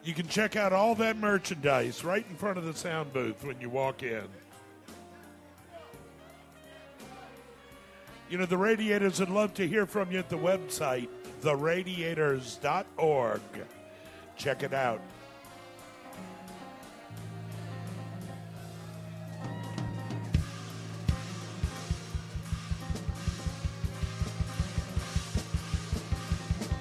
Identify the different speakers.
Speaker 1: You can check out all that merchandise right in front of the sound booth when you walk in. You know, the Radiators would love to hear from you at the website, theradiators.org. Check it out.